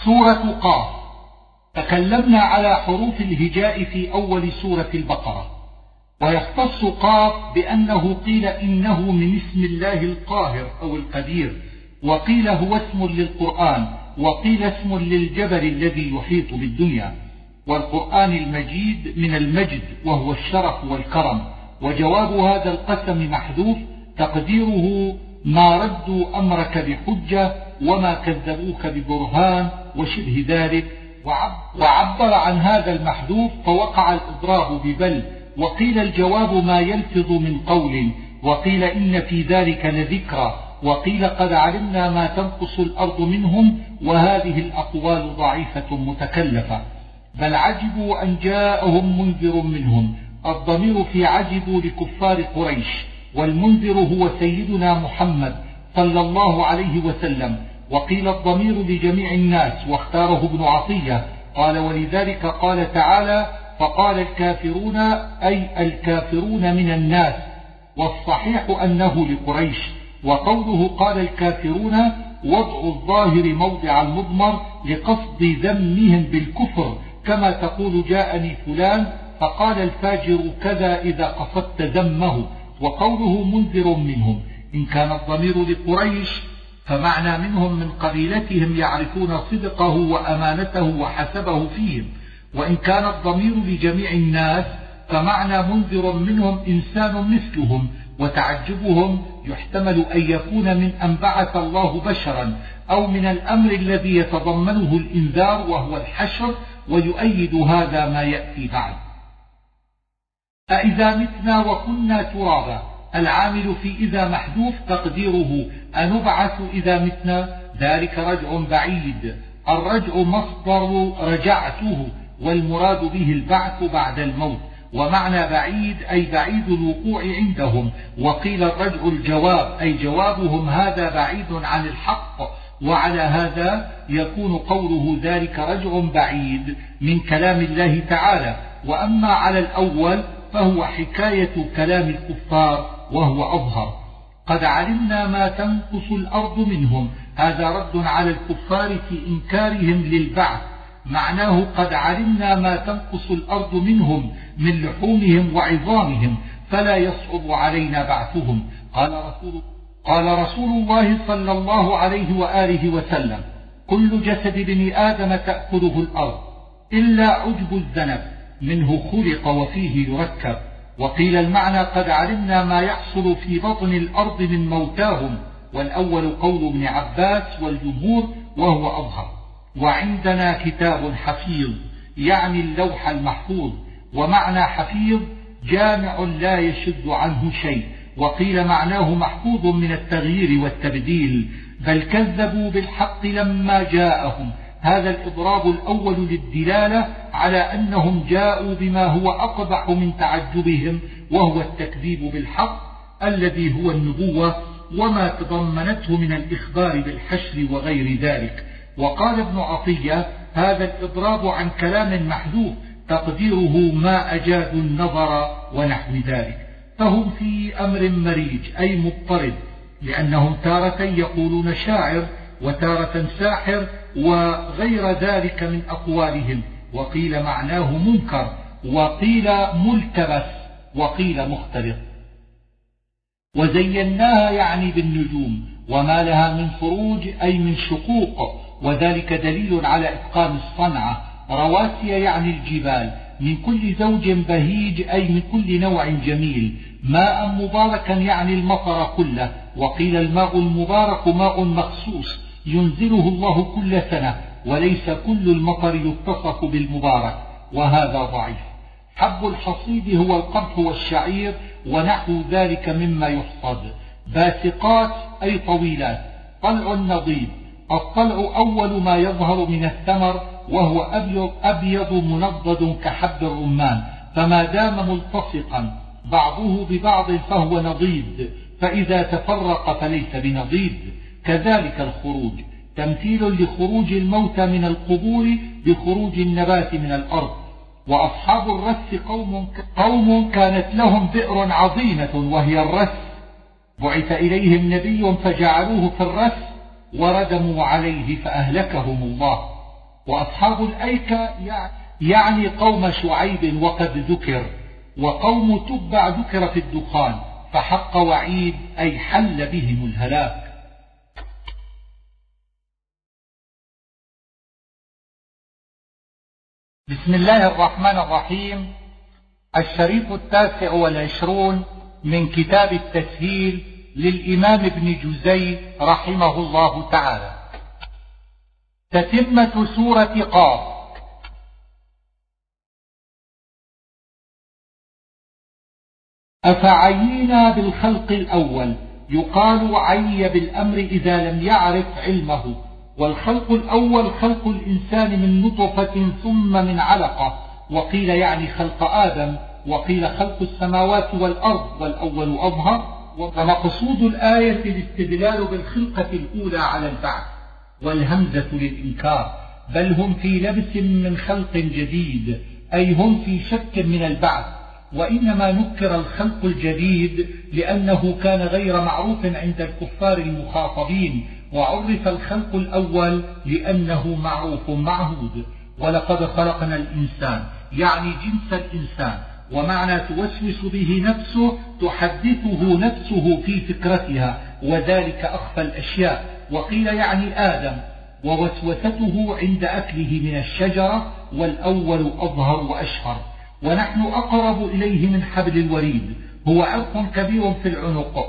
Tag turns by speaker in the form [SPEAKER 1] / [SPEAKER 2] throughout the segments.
[SPEAKER 1] سورة قاف. تكلمنا على حروف الهجاء في أول سورة البقرة، ويختص قاف بأنه قيل إنه من اسم الله القاهر أو القدير، وقيل هو اسم للقرآن، وقيل اسم للجبل الذي يحيط بالدنيا. والقرآن المجيد من المجد وهو الشرف والكرم. وجواب هذا القسم محذوف، تقديره ما ردوا أمرك بحجة وما كذبوك ببرهان وشبه ذلك. وعبر عن هذا المحذوف فوقع الإضراب ببل، وقيل الجواب ما يلفظ من قول، وقيل إن في ذلك لذكرى، وقيل قد علمنا ما تنقص الأرض منهم، وهذه الأقوال ضعيفة متكلفة. بل عجبوا أن جاءهم منذر منهم. الضمير في عجبوا لكفار قريش، والمنذر هو سيدنا محمد صلى الله عليه وسلم. وقيل الضمير لجميع الناس، واختاره ابن عطية قال ولذلك قال تعالى فقال الكافرون أي الكافرون من الناس، والصحيح أنه لقريش. وقوله قال الكافرون وضع الظاهر موضع المضمر لقصد ذمهم بالكفر، كما تقول جاءني فلان فقال الفاجر كذا إذا قصدت ذمه. وقوله منذر منهم، إن كان الضمير لقريش فمعنى منهم من قبيلتهم يعرفون صدقه وأمانته وحسبه فيهم، وإن كان الضمير لجميع الناس فمعنى منذر منهم إنسان مثلهم. وتعجبهم يحتمل أن يكون من أن بعث الله بشرا، أو من الأمر الذي يتضمنه الإنذار وهو الحشر، ويؤيد هذا ما يأتي بعد. أإذا متنا وكنا ترابا، العامل في إذا محذوف تقديره أنبعث إذا متنا، ذلك رجع بعيد. الرجع مصدر رجعته، والمراد به البعث بعد الموت. ومعنى بعيد أي بعيد الوقوع عندهم. وقيل الرجع الجواب أي جوابهم هذا بعيد عن الحق. وعلى هذا يكون قوله ذلك رجع بعيد من كلام الله تعالى. وأما على الأول فهو حكاية كلام الكفار وهو أظهر. قد علمنا ما تنقص الأرض منهم، هذا رد على الكفار في إنكارهم للبعث. معناه قد علمنا ما تنقص الأرض منهم من لحومهم وعظامهم، فلا يصعب علينا بعثهم. قال رسول الله صلى الله عليه وآله وسلم كل جسد بن آدم تأكله الأرض إلا عجب الذنب، منه خلق وفيه يركب. وقيل المعنى قد علمنا ما يحصل في بطن الأرض من موتاهم، والأول قول ابن عباس والجمهور وهو أظهر. وعندنا كتاب حفيظ يعني اللوح المحفوظ، ومعنى حفيظ جامع لا يشد عنه شيء. وقيل معناه محفوظ من التغيير والتبديل. بل كذبوا بالحق لما جاءهم، هذا الإضراب الأول للدلالة على أنهم جاءوا بما هو أقبح من تعجبهم، وهو التكذيب بالحق الذي هو النبوة وما تضمنته من الإخبار بالحشر وغير ذلك. وقال ابن عطية هذا الإضراب عن كلام محذوف تقديره ما أجاد النظر ونحو ذلك. فهم في أمر مريج أي مضطرب، لأنهم تارة يقولون شاعر وتارة ساحر وغير ذلك من أقوالهم. وقيل معناه منكر، وقيل ملتبس، وقيل مختلط. وزيناها يعني بالنجوم، وما لها من فروج أي من شقوق، وذلك دليل على إتقان الصنعة. رواسي يعني الجبال، من كل زوج بهيج أي من كل نوع جميل. ماء مباركا يعني المطر كله. وقيل الماء المبارك ماء مخصوص ينزله الله كل سنة، وليس كل المطر يتصف بالمبارك، وهذا ضعيف. حب الحصيد هو القمح والشعير ونحو ذلك مما يحصد. باسقات أي طويلات. طلع نضيد، الطلع أول ما يظهر من الثمر، وهو أبيض منضد كحب الرمان، فما دام ملتصقا بعضه ببعض فهو نضيد، فإذا تفرق فليس بنضيد. كذلك الخروج تمثيل لخروج الموتى من القبور بخروج النبات من الأرض. وأصحاب الرس قوم كانت لهم بئر عظيمة وهي الرس، بعث إليهم نبي فجعلوه في الرس وردموا عليه فأهلكهم الله. وأصحاب الأيكة يعني قوم شعيب وقد ذكر، وقوم تبع ذكر في الدخان، فحق وعيد أي حل بهم الهلاك. بسم الله الرحمن الرحيم. الشريط 29 من كتاب التسهيل للإمام ابن جزي رحمه الله تعالى. تتمة سورة قاف. أفعينا بالخلق الأول، يقال عي بالأمر إذا لم يعرف علمه. والخلق الأول خلق الإنسان من نطفة ثم من علقة، وقيل يعني خلق آدم، وقيل خلق السماوات والأرض والأول أظهر. ومقصود الآية الاستدلال بالخلقة الأولى على البعث، والهمزة للإنكار، بل هم في لبس من خلق جديد، أي هم في شك من البعث. وإنما نكر الخلق الجديد لأنه كان غير معروف عند الكفار المخاطبين، وعرف الخلق الأول لأنه معروف معهود. ولقد خلقنا الإنسان يعني جنس الإنسان، ومعنى توسوس به نفسه تحدثه نفسه في فكرتها، وذلك أخفى الأشياء. وقيل يعني آدم، ووسوسته عند أكله من الشجرة، والأول أظهر وأشهر. ونحن أقرب إليه من حبل الوريد، هو عرق كبير في العنق،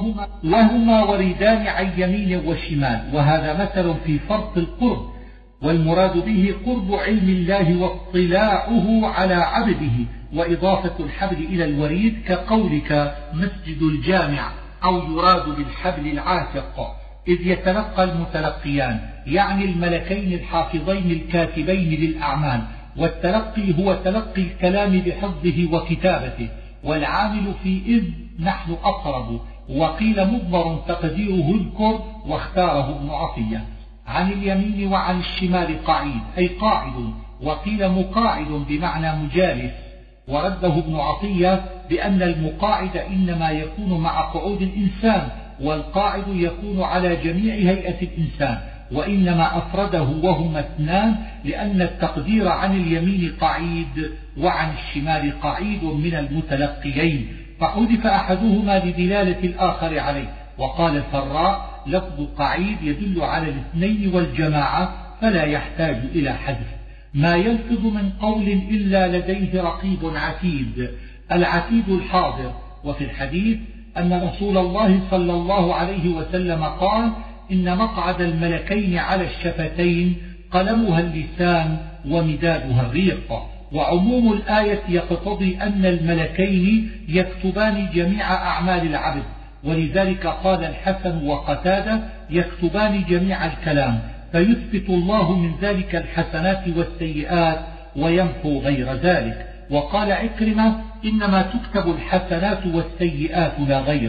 [SPEAKER 1] وهما وريدان عن يمين وشمال، وهذا مثل في فرط القرب، والمراد به قرب علم الله واطلاعه على عبده، وإضافة الحبل إلى الوريد كقولك مسجد الجامع، أو يراد بالحبل العاتق، إذ يتلقى المتلقيان يعني الملكين الحافظين الكاتبين للأعمال. والتلقي هو تلقي الكلام بحفظه وكتابته، والعامل في إذ نحن أقرب. وقيل مضمر تقديره اذكر، واختاره ابن عطية. عن اليمين وعن الشمال قعيد أي قاعد، وقيل مقاعد بمعنى مجالس. ورده ابن عطية بأن المقاعد إنما يكون مع قعود الإنسان، والقاعد يكون على جميع هيئة الإنسان، وإنما أفرده وهما اثنان لأن التقدير عن اليمين قعيد وعن الشمال قعيد من المتلقيين، فحذف أحدهما لدلالة الآخر عليه. وقال الفراء لفظ قعيد يدل على الاثنين والجماعة، فلا يحتاج إلى حذف. ما يلفظ من قول إلا لديه رقيب عتيد، العتيد الحاضر. وفي الحديث أن رسول الله صلى الله عليه وسلم قال إن مقعد الملكين على الشفتين، قلمها اللسان ومدادها الريق. وعموم الآية يقتضي أن الملكين يكتبان جميع أعمال العبد، ولذلك قال الحسن وقتادة يكتبان جميع الكلام، فيثبت الله من ذلك الحسنات والسيئات ويمحو غير ذلك. وقال عكرمة إنما تكتب الحسنات والسيئات لا غير.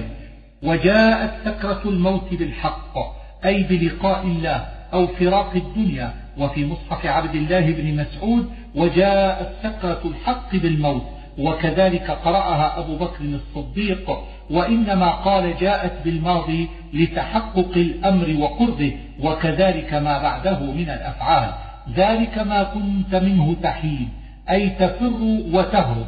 [SPEAKER 1] وجاءت سكرة الموت بالحق أي بلقاء الله أو فراق الدنيا. وفي مصحف عبد الله بن مسعود وجاءت سكرة الحق بالموت، وكذلك قرأها أبو بكر الصديق، وإنما قال جاءت بالماضي لتحقق الأمر وقربه، وكذلك ما بعده من الأفعال. ذلك ما كنت منه تحيد أي تفر وتهرب.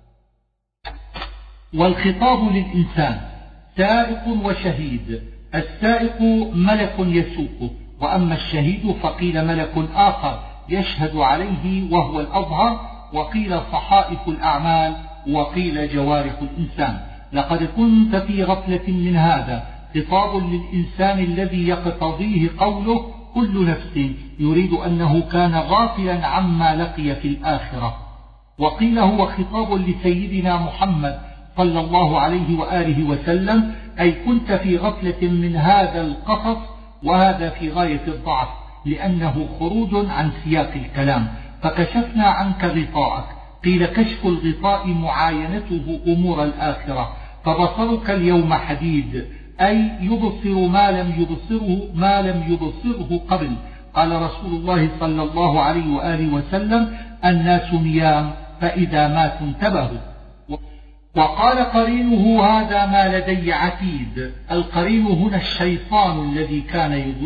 [SPEAKER 1] والخطاب للإنسان سائق وشهيد. السائق ملك يسوقه، وأما الشهيد فقيل ملك آخر يشهد عليه وهو الأظهر، وقيل صحائف الأعمال، وقيل جوارح الإنسان. لقد كنت في غفلة من هذا، خطاب للإنسان الذي يقتضيه قوله كل نفس، يريد أنه كان غافلا عما لقي في الآخرة. وقيل هو خطاب لسيدنا محمد صلى الله عليه وآله وسلم، أي كنت في غفلة من هذا القصص، وهذا في غاية الضعف لأنه خروج عن سياق الكلام، فكشفنا عنك غطاءك. قيل كشف الغطاء معاينته أمور الآخرة، فبصرك اليوم حديد أي يبصر ما لم يبصره قبل. قال رسول الله صلى الله عليه وآله وسلم الناس نيام فإذا ماتوا انتبهوا. وقال قرينه هذا ما لدي عتيد. القرين هنا الشيطان الذي كان يضويه،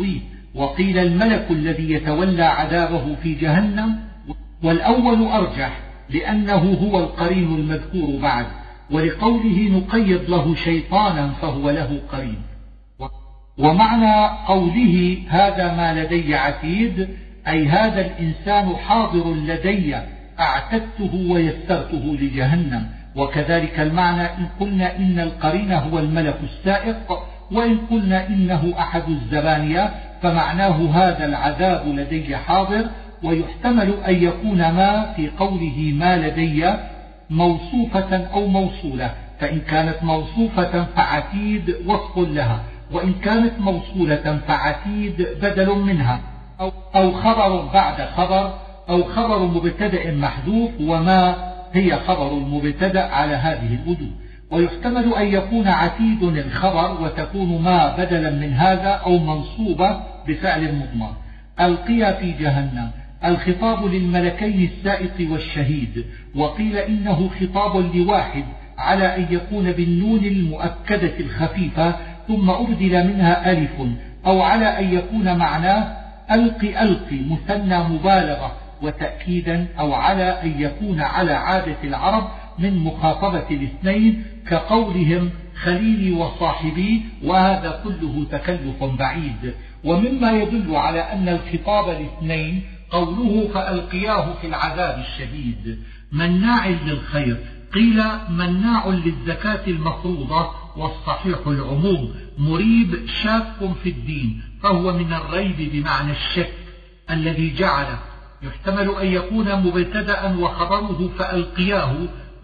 [SPEAKER 1] وقيل الملك الذي يتولى عذابه في جهنم، والأول أرجح لأنه هو القرين المذكور بعد، ولقوله نقيض له شيطانا فهو له قرين. ومعنى قوله هذا ما لدي عتيد أي هذا الإنسان حاضر لدي أعتدته ويسرته لجهنم. وكذلك المعنى إن قلنا إن القرين هو الملك السائق، وإن قلنا إنه أحد الزبانية فمعناه هذا العذاب لدي حاضر. ويحتمل أن يكون ما في قوله ما لدي موصوفة أو موصولة، فإن كانت موصوفة فعتيد وصف لها، وإن كانت موصولة فعتيد بدل منها، أو خبر بعد خبر، أو خبر مبتدأ محذوف، وما هي خبر المبتدأ على هذه الوجوه. ويحتمل أن يكون عتيد الخبر وتكون ما بدلا من هذا، أو منصوبة بفعل مضمر. ألقي في جهنم الخطاب للملكين السائق والشهيد، وقيل إنه خطاب لواحد على أن يكون بالنون المؤكدة الخفيفة ثم أبدل منها ألف، أو على أن يكون معناه ألقي مثنى مبالغة وتأكيدا، أو على أن يكون على عادة العرب من مخاطبة الاثنين كقولهم خليلي وصاحبي، وهذا كله تكلف بعيد. ومما يدل على أن الخطاب الاثنين قوله فألقياه في العذاب الشديد مناع للخير، قيل مناع للزكاة المفروضة، والصحيح العموم. مريب شاك في الدين، فهو من الريب بمعنى الشك الذي جعله. يحتمل أن يكون مبتدأ وخبره فألقياه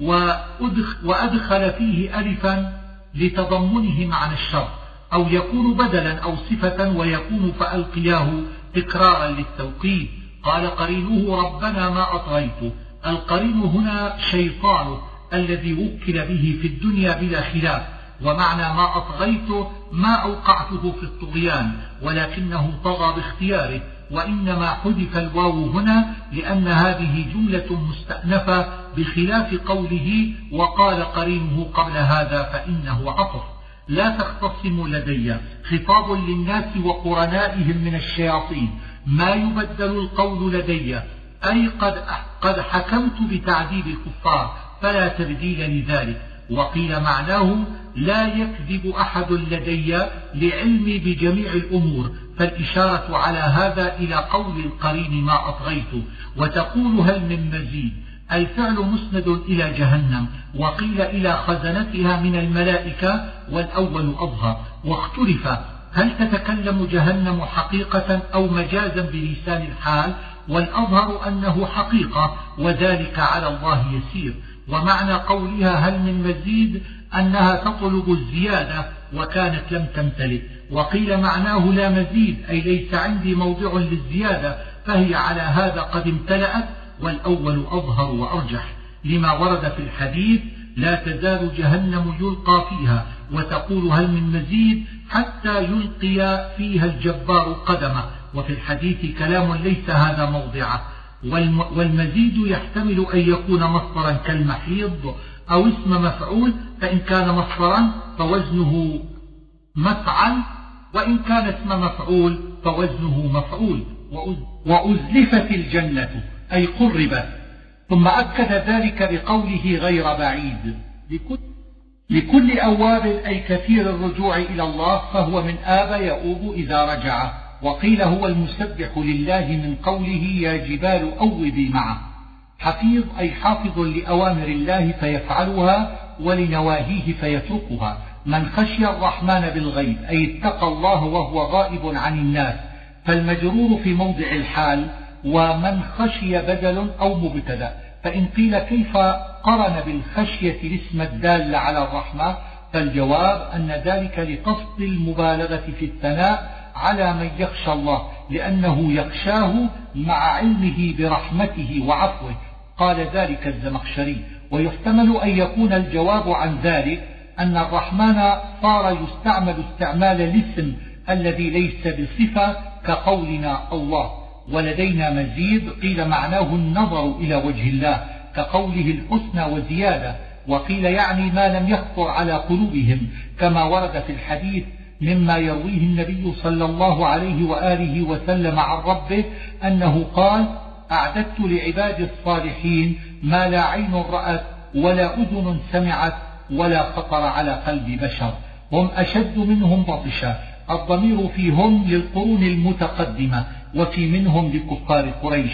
[SPEAKER 1] وأدخل فيه ألفا لتضمنه معنى الشر، أو يكون بدلا أو صفة ويكون فألقياه تكرارا للتوقيت. قال قرينه ربنا ما أطغيته. القرين هنا شيطانه الذي وكل به في الدنيا بلا خلاف، ومعنى ما أطغيته ما أوقعته في الطغيان، ولكنه طغى باختياره. وإنما حذف الواو هنا لأن هذه جملة مستأنفة بخلاف قوله وقال قرينه قبل هذا فإنه عطف. لا تختصموا لدي خطاب للناس وقرنائهم من الشياطين، ما يبدل القول لدي أي قد حكمت بتعذيب الكفار فلا تبديل لذلك. وقيل معناه لا يكذب أحد لدي لعلمي بجميع الأمور، فالإشارة على هذا إلى قول القرين ما أطغيته. وتقول هل من مزيد، الفعل مسند إلى جهنم، وقيل إلى خزنتها من الملائكة، والأول أظهر. واختلف هل تتكلم جهنم حقيقة أو مجازا بلسان الحال، والأظهر أنه حقيقة، وذلك على الله يسير. ومعنى قولها هل من مزيد أنها تطلب الزيادة وكانت لم تمتلئ. وقيل معناه لا مزيد أي ليس عندي موضع للزيادة، فهي على هذا قد امتلأت، والأول أظهر وأرجح لما ورد في الحديث لا تزال جهنم يلقى فيها، وتقول هل من مزيد حتى يلقي فيها الجبار قدمه. وفي الحديث كلام ليس هذا موضعه. والمزيد يحتمل أن يكون مصدرا كالمحيض أو اسم مفعول، فإن كان مصدرا فوزنه مفعل، وإن كان اسم مفعول فوزنه مفعول. وأزلفت الجنة أي قربت. ثم أكد ذلك بقوله غير بعيد. لكل أواب أي كثير الرجوع إلى الله، فهو من آب يؤوب إذا رجع. وقيل هو المسبح لله من قوله يا جبال أوبي معه. حفيظ أي حافظ لأوامر الله فيفعلها ولنواهيه فيتركها. من خشي الرحمن بالغيب أي اتقى الله وهو غائب عن الناس، فالمجرور في موضع الحال، ومن خشي بدل أو مبتدأ. فإن قيل كيف قرن بالخشية الاسم الدال على الرحمة، فالجواب أن ذلك لقصد المبالغة في الثناء على من يخشى الله، لأنه يخشاه مع علمه برحمته وعفوه. قال ذلك الزمخشري. ويحتمل أن يكون الجواب عن ذلك أن الرحمن صار يستعمل استعمال الاسم الذي ليس بصفة كقولنا الله. ولدينا مزيد قيل معناه النظر إلى وجه الله كقوله الحسنى وزيادة، وقيل يعني ما لم يخطر على قلوبهم كما ورد في الحديث مما يرويه النبي صلى الله عليه وآله وسلم عن ربه أنه قال: أعددت لعبادي الصالحين ما لا عين رأت ولا أذن سمعت ولا خطر على قلب بشر. هم أشد منهم بطشا. الضمير فيهم للقرون المتقدمة، وفي منهم لكفار قريش.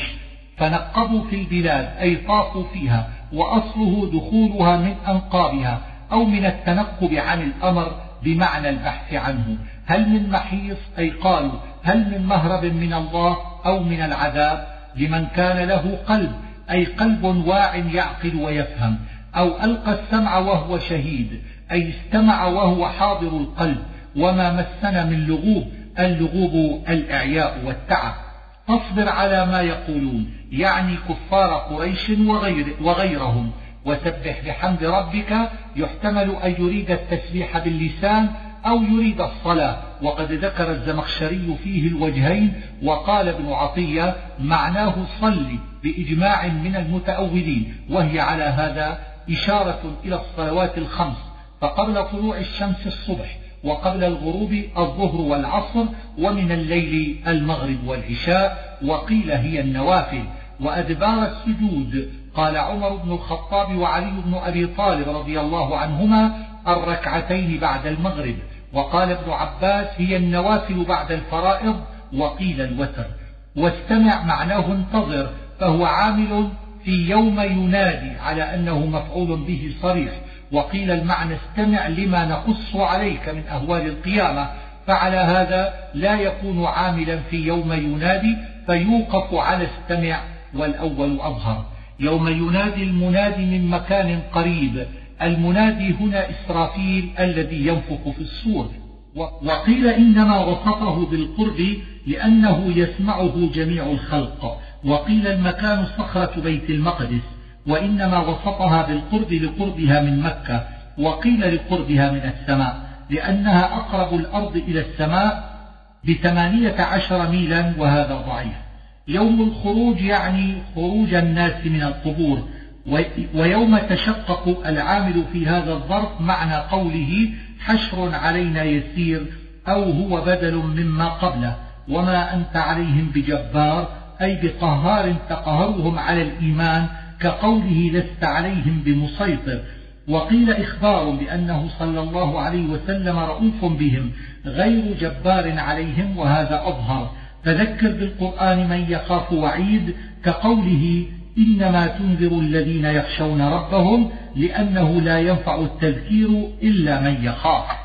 [SPEAKER 1] فنقبوا في البلاد أي طافوا فيها، وأصله دخولها من أنقابها أو من التنقب عن الأمر بمعنى البحث عنه. هل من محيص أي قالوا هل من مهرب من الله أو من العذاب؟ لمن كان له قلب أي قلب واع يعقل ويفهم، أو ألقى السمع وهو شهيد أي استمع وهو حاضر القلب. وما مسنا من لغوب، اللغوب الإعياء والتعب. فاصبر على ما يقولون، يعني كفار قريش وغيرهم، وسبح بحمد ربك. يحتمل أن يريد التسبيح باللسان أو يريد الصلاة، وقد ذكر الزمخشري فيه الوجهين. وقال ابن عطية معناه صل بإجماع من المتأولين، وهي على هذا إشارة إلى الصلوات الخمس، فقبل طلوع الشمس الصبح، وقبل الغروب الظهر والعصر، ومن الليل المغرب والعشاء. وقيل هي النوافل. وأدبار السجود قال عمر بن الخطاب وعلي بن أبي طالب رضي الله عنهما الركعتين بعد المغرب. وقال ابن عباس هي النوافل بعد الفرائض، وقيل الوتر. واستمع معناه انتظر، فهو عامل في يوم ينادي على أنه مفعول به صريح. وقيل المعنى استمع لما نقص عليك من أهوال القيامة، فعلى هذا لا يكون عاملا في يوم ينادي، فيوقف على استمع، والأول أظهر. يوم ينادي المنادي من مكان قريب. المنادي هنا إسرافيل الذي ينفخ في الصور. وقيل إنما وصفه بالقرب لأنه يسمعه جميع الخلق. وقيل المكان صخرة بيت المقدس، وإنما وصفها بالقرب لقربها من مكة. وقيل لقربها من السماء لأنها أقرب الأرض إلى السماء ب18 ميلا، وهذا ضعيف. يوم الخروج يعني خروج الناس من القبور. ويوم تشقق العامل في هذا الظرف معنى قوله حشر علينا يسير، أو هو بدل مما قبله. وما أنت عليهم بجبار أي بقهار تقهرهم على الإيمان، كقوله لست عليهم بمسيطر. وقيل إخبار بأنه صلى الله عليه وسلم رؤوف بهم غير جبار عليهم، وهذا أظهر. فذكر بالقرآن من يخاف وعيد، كقوله إنما تنذر الذين يخشون ربهم، لأنه لا ينفع التذكير إلا من يخاف.